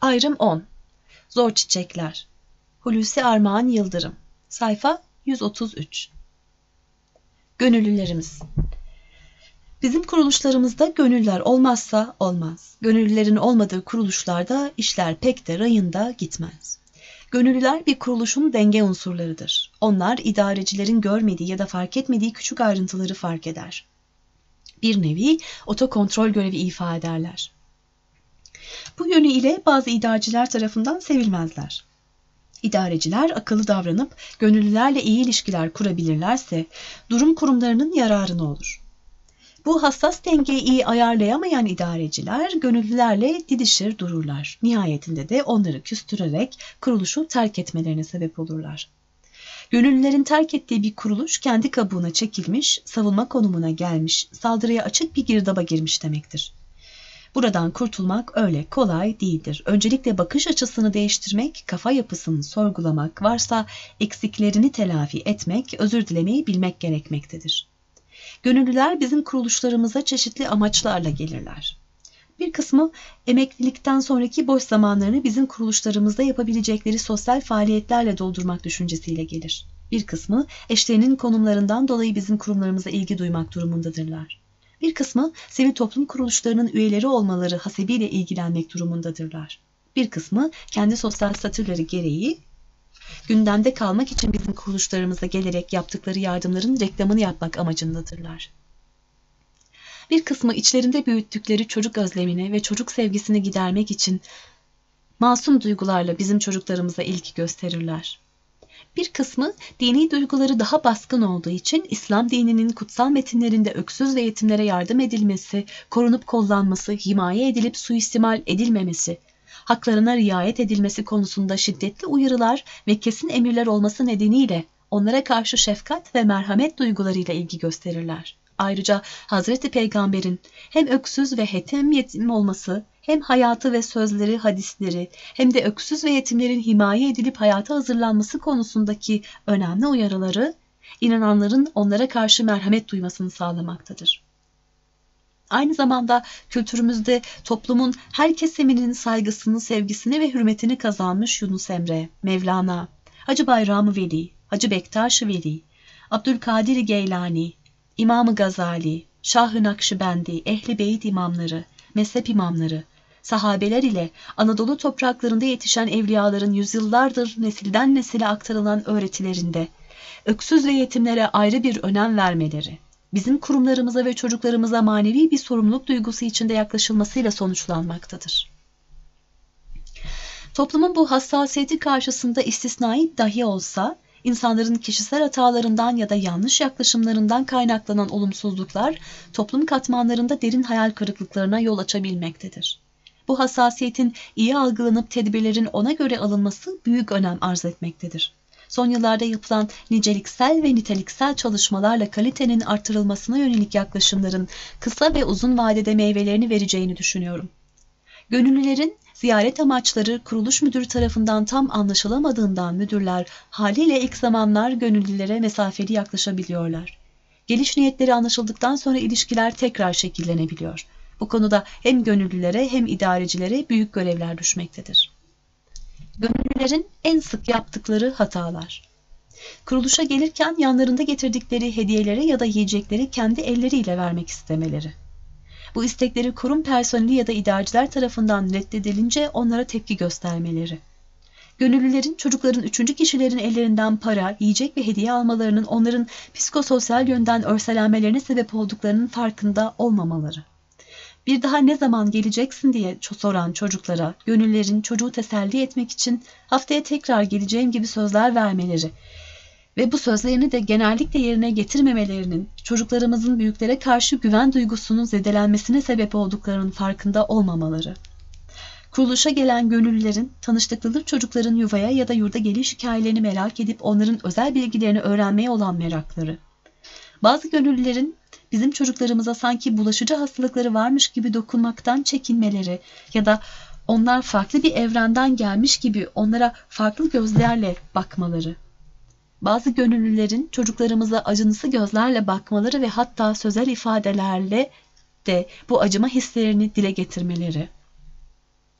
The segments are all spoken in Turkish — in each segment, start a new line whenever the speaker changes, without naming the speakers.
Ayrım 10. Zor Çiçekler. Hulusi Armağan Yıldırım. Sayfa 133. Gönüllülerimiz. Bizim kuruluşlarımızda gönüllüler olmazsa olmaz. Gönüllülerin olmadığı kuruluşlarda işler pek de rayında gitmez. Gönüllüler bir kuruluşun denge unsurlarıdır. Onlar idarecilerin görmediği ya da fark etmediği küçük ayrıntıları fark eder. Bir nevi otokontrol görevi ifa ederler. Bu yönü ile bazı idareciler tarafından sevilmezler. İdareciler akıllı davranıp gönüllülerle iyi ilişkiler kurabilirlerse durum kurumlarının yararına olur. Bu hassas dengeyi iyi ayarlayamayan idareciler gönüllülerle didişir dururlar. Nihayetinde de onları küstürerek kuruluşu terk etmelerine sebep olurlar. Gönüllülerin terk ettiği bir kuruluş kendi kabuğuna çekilmiş, savunma konumuna gelmiş, saldırıya açık bir girdaba girmiş demektir. Buradan kurtulmak öyle kolay değildir. Öncelikle bakış açısını değiştirmek, kafa yapısını sorgulamak, varsa eksiklerini telafi etmek, özür dilemeyi bilmek gerekmektedir. Gönüllüler bizim kuruluşlarımıza çeşitli amaçlarla gelirler. Bir kısmı emeklilikten sonraki boş zamanlarını bizim kuruluşlarımızda yapabilecekleri sosyal faaliyetlerle doldurmak düşüncesiyle gelir. Bir kısmı eşlerinin konumlarından dolayı bizim kurumlarımıza ilgi duymak durumundadırlar. Bir kısmı sivil toplum kuruluşlarının üyeleri olmaları hasebiyle ilgilenmek durumundadırlar. Bir kısmı kendi sosyal statüleri gereği gündemde kalmak için bizim kuruluşlarımıza gelerek yaptıkları yardımların reklamını yapmak amacındadırlar. Bir kısmı içlerinde büyüttükleri çocuk özlemini ve çocuk sevgisini gidermek için masum duygularla bizim çocuklarımıza ilgi gösterirler. Bir kısmı dini duyguları daha baskın olduğu için İslam dininin kutsal metinlerinde öksüz ve yetimlere yardım edilmesi, korunup kollanması, himaye edilip suistimal edilmemesi, haklarına riayet edilmesi konusunda şiddetli uyarılar ve kesin emirler olması nedeniyle onlara karşı şefkat ve merhamet duygularıyla ilgi gösterirler. Ayrıca Hazreti Peygamber'in hem öksüz ve hem yetim olması, hem hayatı ve sözleri, hadisleri, hem de öksüz ve yetimlerin himaye edilip hayata hazırlanması konusundaki önemli uyarıları, inananların onlara karşı merhamet duymasını sağlamaktadır. Aynı zamanda kültürümüzde toplumun her kesiminin saygısını, sevgisini ve hürmetini kazanmış Yunus Emre, Mevlana, Hacı Bayram Veli, Hacı Bektaş Veli, Abdülkadir Geylani, İmam-ı Gazali, Şah-ı Nakşibendi, Ehl-i Beyt imamları, mezhep imamları, sahabeler ile Anadolu topraklarında yetişen evliyaların yüzyıllardır nesilden nesile aktarılan öğretilerinde öksüz ve yetimlere ayrı bir önem vermeleri, bizim kurumlarımıza ve çocuklarımıza manevi bir sorumluluk duygusu içinde yaklaşılmasıyla sonuçlanmaktadır. Toplumun bu hassasiyeti karşısında istisnai dahi olsa, İnsanların kişisel hatalarından ya da yanlış yaklaşımlarından kaynaklanan olumsuzluklar toplum katmanlarında derin hayal kırıklıklarına yol açabilmektedir. Bu hassasiyetin iyi algılanıp tedbirlerin ona göre alınması büyük önem arz etmektedir. Son yıllarda yapılan niceliksel ve niteliksel çalışmalarla kalitenin artırılmasına yönelik yaklaşımların kısa ve uzun vadede meyvelerini vereceğini düşünüyorum. Gönüllülerin ziyaret amaçları kuruluş müdürü tarafından tam anlaşılamadığından müdürler haliyle ilk zamanlar gönüllülere mesafeli yaklaşabiliyorlar. Geliş niyetleri anlaşıldıktan sonra ilişkiler tekrar şekillenebiliyor. Bu konuda hem gönüllülere hem idarecilere büyük görevler düşmektedir. Gönüllülerin en sık yaptıkları hatalar. Kuruluşa gelirken yanlarında getirdikleri hediyelere ya da yiyecekleri kendi elleriyle vermek istemeleri. Bu istekleri kurum personeli ya da idareciler tarafından reddedilince onlara tepki göstermeleri. Gönüllülerin çocukların üçüncü kişilerin ellerinden para, yiyecek ve hediye almalarının onların psikososyal yönden örselenmelerine sebep olduklarının farkında olmamaları. Bir daha ne zaman geleceksin diye soran çocuklara gönüllülerin çocuğu teselli etmek için haftaya tekrar geleceğim gibi sözler vermeleri ve bu sözlerini de genellikle yerine getirmemelerinin çocuklarımızın büyüklere karşı güven duygusunun zedelenmesine sebep olduklarının farkında olmamaları. Kuruluşa gelen gönüllülerin tanıştıkları çocukların yuvaya ya da yurda geliş hikayelerini merak edip onların özel bilgilerini öğrenmeye olan merakları. Bazı gönüllülerin bizim çocuklarımıza sanki bulaşıcı hastalıkları varmış gibi dokunmaktan çekinmeleri ya da onlar farklı bir evrenden gelmiş gibi onlara farklı gözlerle bakmaları. Bazı gönüllülerin çocuklarımıza acınası gözlerle bakmaları ve hatta sözel ifadelerle de bu acıma hislerini dile getirmeleri.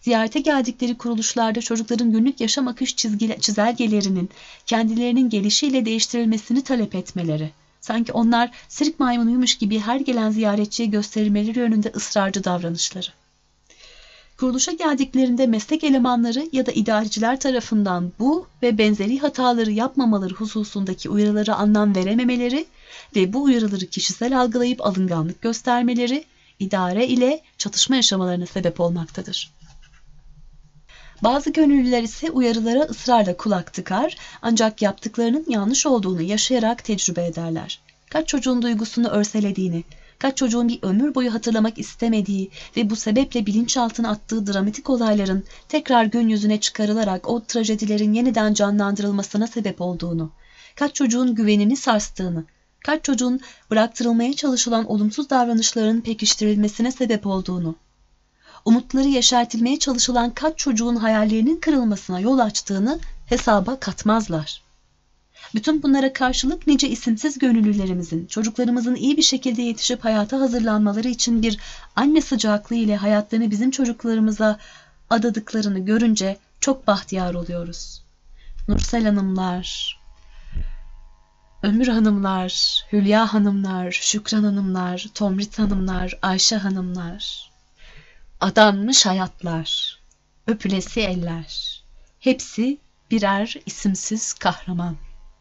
Ziyarete geldikleri kuruluşlarda çocukların günlük yaşam akış çizelgelerinin kendilerinin gelişiyle değiştirilmesini talep etmeleri, sanki onlar sirk maymunuymuş gibi her gelen ziyaretçiye gösterilmeleri yönünde ısrarcı davranışları. Kuruluşa geldiklerinde meslek elemanları ya da idareciler tarafından bu ve benzeri hataları yapmamaları hususundaki uyarılara anlam verememeleri ve bu uyarıları kişisel algılayıp alınganlık göstermeleri, idare ile çatışma yaşamalarına sebep olmaktadır. Bazı gönüllüler ise uyarılara ısrarla kulak tıkar, ancak yaptıklarının yanlış olduğunu yaşayarak tecrübe ederler. Kaç çocuğun duygusunu örselediğini, kaç çocuğun bir ömür boyu hatırlamak istemediği ve bu sebeple bilinçaltına attığı dramatik olayların tekrar gün yüzüne çıkarılarak o trajedilerin yeniden canlandırılmasına sebep olduğunu, kaç çocuğun güvenini sarstığını, kaç çocuğun bıraktırılmaya çalışılan olumsuz davranışların pekiştirilmesine sebep olduğunu, umutları yeşertilmeye çalışılan kaç çocuğun hayallerinin kırılmasına yol açtığını hesaba katmazlar. Bütün bunlara karşılık nice isimsiz gönüllülerimizin, çocuklarımızın iyi bir şekilde yetişip hayata hazırlanmaları için bir anne sıcaklığı ile hayatlarını bizim çocuklarımıza adadıklarını görünce çok bahtiyar oluyoruz. Nursel Hanımlar, Ömür Hanımlar, Hülya Hanımlar, Şükran Hanımlar, Tomrit Hanımlar, Ayşe Hanımlar, adanmış hayatlar, öpülesi eller, hepsi birer isimsiz kahraman.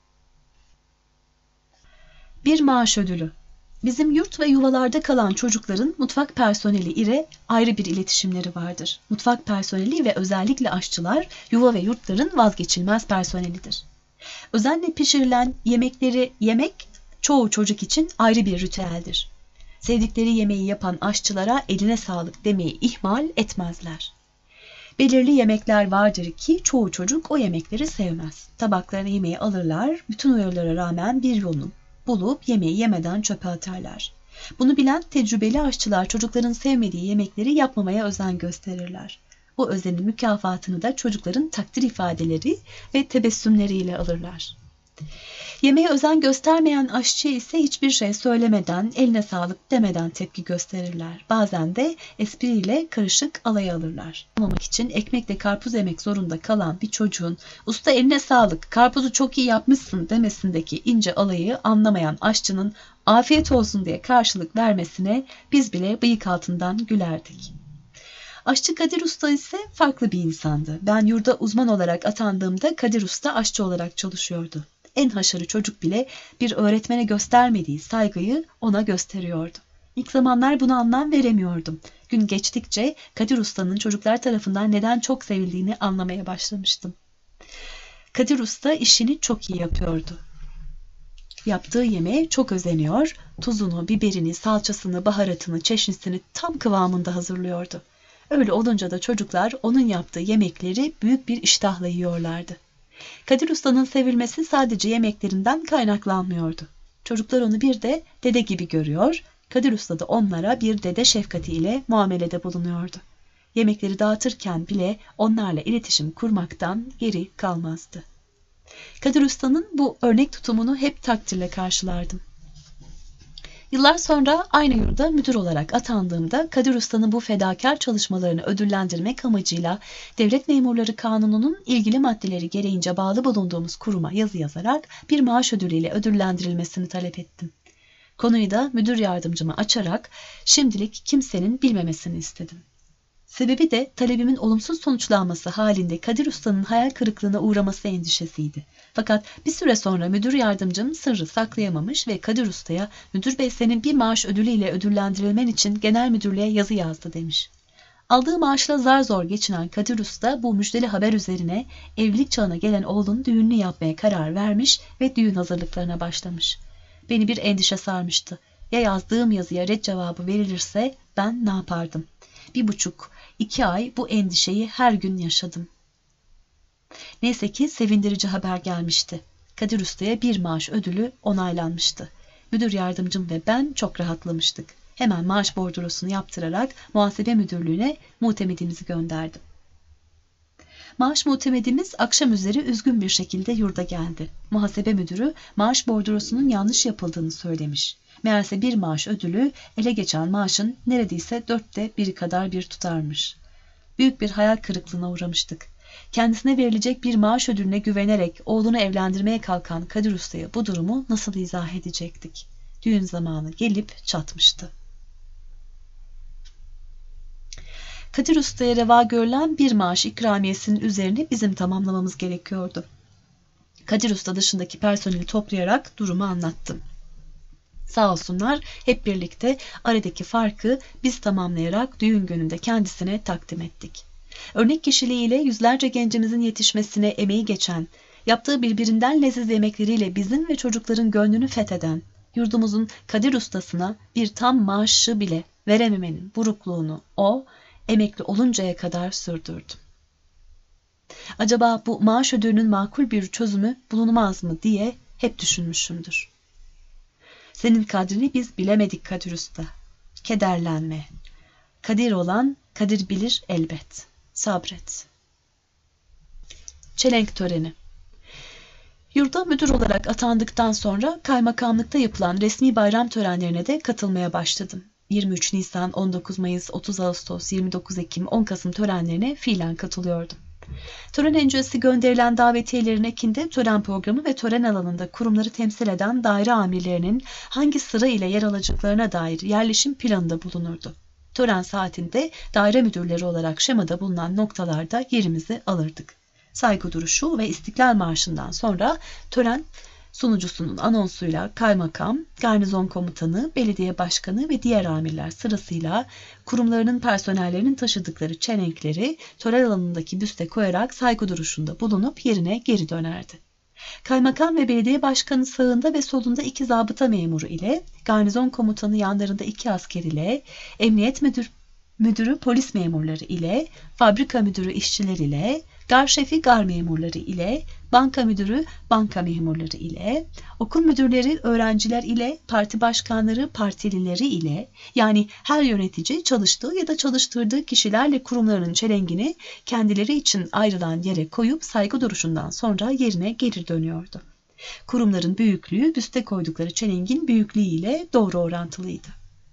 Bir maaş ödülü. Bizim yurt ve yuvalarda kalan çocukların mutfak personeli ile ayrı bir iletişimleri vardır. Mutfak personeli ve özellikle aşçılar yuva ve yurtların vazgeçilmez personelidir. Özenle pişirilen yemekleri yemek çoğu çocuk için ayrı bir ritüeldir. Sevdikleri yemeği yapan aşçılara eline sağlık demeyi ihmal etmezler. Belirli yemekler vardır ki çoğu çocuk o yemekleri sevmez. Tabaklarına yemeği alırlar, bütün uyarılara rağmen bir yolunu bulup yemeği yemeden çöpe atarlar. Bunu bilen tecrübeli aşçılar çocukların sevmediği yemekleri yapmamaya özen gösterirler. Bu özenin mükafatını da çocukların takdir ifadeleri ve tebessümleriyle alırlar. Yemeğe özen göstermeyen aşçı ise hiçbir şey söylemeden, eline sağlık demeden tepki gösterirler. Bazen de espriyle karışık alaya alırlar. Olmamak için ekmekle karpuz yemek zorunda kalan bir çocuğun "Usta eline sağlık, karpuzu çok iyi yapmışsın" demesindeki ince alayı anlamayan aşçının "Afiyet olsun" diye karşılık vermesine biz bile bıyık altından gülerdik. Aşçı Kadir Usta ise farklı bir insandı. Ben yurda uzman olarak atandığımda Kadir Usta aşçı olarak çalışıyordu. En haşarı çocuk bile bir öğretmene göstermediği saygıyı ona gösteriyordu. İlk zamanlar buna anlam veremiyordum. Gün geçtikçe Kadir Usta'nın çocuklar tarafından neden çok sevildiğini anlamaya başlamıştım. Kadir Usta işini çok iyi yapıyordu. Yaptığı yemeğe çok özeniyor, tuzunu, biberini, salçasını, baharatını, çeşnisini tam kıvamında hazırlıyordu. Öyle olunca da çocuklar onun yaptığı yemekleri büyük bir iştahla yiyorlardı. Kadir Usta'nın sevilmesi sadece yemeklerinden kaynaklanmıyordu. Çocuklar onu bir de dede gibi görüyor, Kadir Usta da onlara bir dede şefkatiyle muamelede bulunuyordu. Yemekleri dağıtırken bile onlarla iletişim kurmaktan geri kalmazdı. Kadir Usta'nın bu örnek tutumunu hep takdirle karşılardım. Yıllar sonra aynı yurda müdür olarak atandığımda Kadir Usta'nın bu fedakar çalışmalarını ödüllendirmek amacıyla Devlet Memurları Kanunu'nun ilgili maddeleri gereğince bağlı bulunduğumuz kuruma yazı yazarak bir maaş ödülüyle ödüllendirilmesini talep ettim. Konuyu da müdür yardımcıma açarak şimdilik kimsenin bilmemesini istedim. Sebebi de talebimin olumsuz sonuçlanması halinde Kadir Usta'nın hayal kırıklığına uğraması endişesiydi. Fakat bir süre sonra müdür yardımcım sırrı saklayamamış ve Kadir Usta'ya "Müdür bey, senin bir maaş ödülüyle ödüllendirilmen için genel müdürlüğe yazı yazdı" demiş. Aldığı maaşla zar zor geçinen Kadir Usta bu müjdeli haber üzerine evlilik çağına gelen oğlunun düğününü yapmaya karar vermiş ve düğün hazırlıklarına başlamış. Beni bir endişe sarmıştı. Ya yazdığım yazıya ret cevabı verilirse ben ne yapardım? 1,5-2 ay bu endişeyi her gün yaşadım. Neyse ki sevindirici haber gelmişti. Kadir Usta'ya bir maaş ödülü onaylanmıştı. Müdür yardımcım ve ben çok rahatlamıştık. Hemen maaş bordrosunu yaptırarak muhasebe müdürlüğüne muhtemedimizi gönderdim. Maaş muhtemedimiz akşam üzeri üzgün bir şekilde yurda geldi. Muhasebe müdürü maaş bordrosunun yanlış yapıldığını söylemiş. Meğerse bir maaş ödülü ele geçen maaşın neredeyse 1/4 kadar bir tutarmış. Büyük bir hayal kırıklığına uğramıştık. Kendisine verilecek bir maaş ödülüne güvenerek oğlunu evlendirmeye kalkan Kadir Usta'ya bu durumu nasıl izah edecektik? Düğün zamanı gelip çatmıştı. Kadir Usta'ya reva görülen bir maaş ikramiyesinin üzerini bizim tamamlamamız gerekiyordu. Kadir Usta dışındaki personeli toplayarak durumu anlattım. Sağ olsunlar hep birlikte aradaki farkı biz tamamlayarak düğün gününde kendisine takdim ettik. Örnek kişiliğiyle yüzlerce gencimizin yetişmesine emeği geçen, yaptığı birbirinden leziz yemekleriyle bizim ve çocukların gönlünü fetheden, yurdumuzun Kadir Ustasına bir tam maaşı bile verememenin burukluğunu o, emekli oluncaya kadar sürdürdü. Acaba bu maaş ödülünün makul bir çözümü bulunmaz mı diye hep düşünmüşümdür. Senin kadrini biz bilemedik Kadir Usta. Kederlenme. Kadir olan kadir bilir elbet. Sabret. Çelenk töreni. Yurda müdür olarak atandıktan sonra kaymakamlıkta yapılan resmi bayram törenlerine de katılmaya başladım. 23 Nisan, 19 Mayıs, 30 Ağustos, 29 Ekim, 10 Kasım törenlerine fiilen katılıyordum. Tören öncesi gönderilen davetiyelerin ekinde tören programı ve tören alanında kurumları temsil eden daire amirlerinin hangi sıra ile yer alacaklarına dair yerleşim planında bulunurdu. Tören saatinde daire müdürleri olarak şemada bulunan noktalarda yerimizi alırdık. Saygı duruşu ve İstiklal Marşı'ndan sonra tören sunucusunun anonsuyla kaymakam, garnizon komutanı, belediye başkanı ve diğer amirler sırasıyla kurumlarının personellerinin taşıdıkları çelenkleri tören alanındaki büste koyarak saygı duruşunda bulunup yerine geri dönerdi. Kaymakam ve belediye başkanı sağında ve solunda 2 zabıta memuru ile, garnizon komutanı yanlarında 2 asker ile, emniyet müdürü polis memurları ile, fabrika müdürü işçiler ile, gar şefi gar memurları ile, banka müdürü banka memurları ile, okul müdürleri öğrenciler ile, parti başkanları partilileri ile, yani her yönetici çalıştığı ya da çalıştırdığı kişilerle kurumlarının çelengini kendileri için ayrılan yere koyup saygı duruşundan sonra yerine geri dönüyordu. Kurumların büyüklüğü büste koydukları çelengin büyüklüğü ile doğru orantılıydı.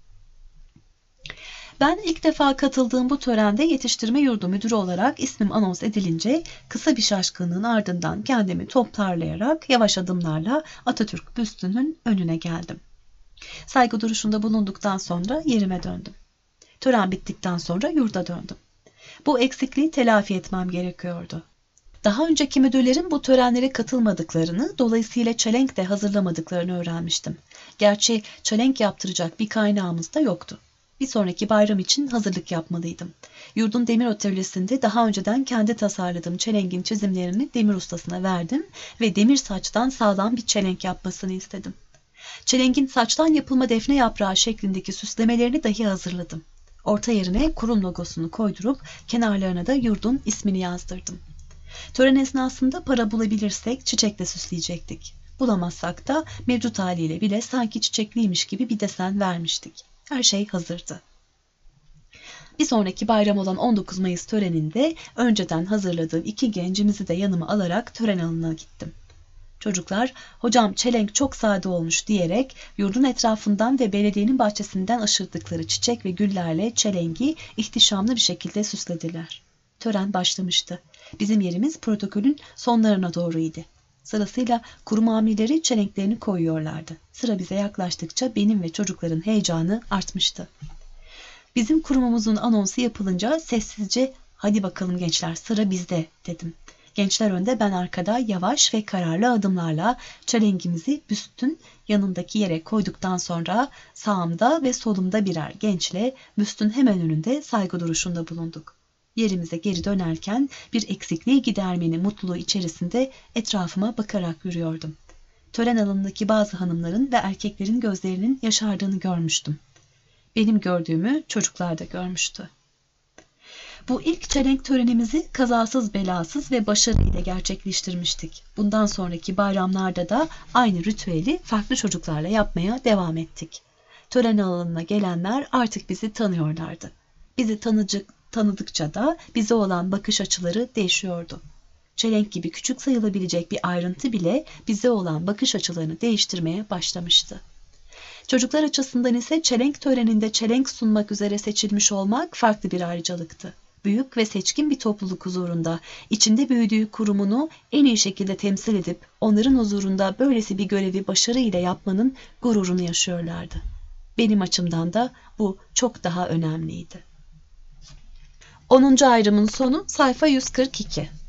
Ben ilk defa katıldığım bu törende yetiştirme yurdu müdürü olarak ismim anons edilince kısa bir şaşkınlığın ardından kendimi toparlayarak yavaş adımlarla Atatürk büstünün önüne geldim. Saygı duruşunda bulunduktan sonra yerime döndüm. Tören bittikten sonra yurda döndüm. Bu eksikliği telafi etmem gerekiyordu. Daha önceki müdürlerin bu törenlere katılmadıklarını, dolayısıyla çelenk de hazırlamadıklarını öğrenmiştim. Gerçi çelenk yaptıracak bir kaynağımız da yoktu. Bir sonraki bayram için hazırlık yapmalıydım. Yurdun demir atölyesinde daha önceden kendi tasarladığım çelengin çizimlerini demir ustasına verdim ve demir saçtan sağlam bir çelenk yapmasını istedim. Çelengin saçtan yapılma defne yaprağı şeklindeki süslemelerini dahi hazırladım. Orta yerine kurum logosunu koydurup kenarlarına da yurdun ismini yazdırdım. Tören esnasında para bulabilirsek çiçekle süsleyecektik. Bulamazsak da mevcut haliyle bile sanki çiçekliymiş gibi bir desen vermiştik. Her şey hazırdı. Bir sonraki bayram olan 19 Mayıs töreninde önceden hazırladığım 2 gencimizi de yanıma alarak tören alanına gittim. Çocuklar, hocam çelenk çok sade olmuş diyerek yurdun etrafından ve belediyenin bahçesinden aşırdıkları çiçek ve güllerle çelengi ihtişamlı bir şekilde süslediler. Tören başlamıştı. Bizim yerimiz protokolün sonlarına doğruydu. Sırasıyla kurum amirleri çelenklerini koyuyorlardı. Sıra bize yaklaştıkça benim ve çocukların heyecanı artmıştı. Bizim kurumumuzun anonsu yapılınca sessizce "Hadi bakalım gençler, sıra bizde" dedim. Gençler önde, ben arkada yavaş ve kararlı adımlarla çelengimizi büstün yanındaki yere koyduktan sonra sağımda ve solumda birer gençle büstün hemen önünde saygı duruşunda bulunduk. Yerimize geri dönerken bir eksikliği gidermenin mutluluğu içerisinde etrafıma bakarak yürüyordum. Tören alanındaki bazı hanımların ve erkeklerin gözlerinin yaşardığını görmüştüm. Benim gördüğümü çocuklar da görmüştü. Bu ilk çelenk törenimizi kazasız belasız ve başarıyla gerçekleştirmiştik. Bundan sonraki bayramlarda da aynı ritüeli farklı çocuklarla yapmaya devam ettik. Tören alanına gelenler artık bizi tanıyorlardı. Bizi tanıdıkça da bize olan bakış açıları değişiyordu. Çelenk gibi küçük sayılabilecek bir ayrıntı bile bize olan bakış açılarını değiştirmeye başlamıştı. Çocuklar açısından ise çelenk töreninde çelenk sunmak üzere seçilmiş olmak farklı bir ayrıcalıktı. büyük ve seçkin bir topluluk huzurunda içinde büyüdüğü kurumunu en iyi şekilde temsil edip onların huzurunda böylesi bir görevi başarıyla yapmanın gururunu yaşıyorlardı. Benim açımdan da bu çok daha önemliydi. 10. ayrımın sonu sayfa 142.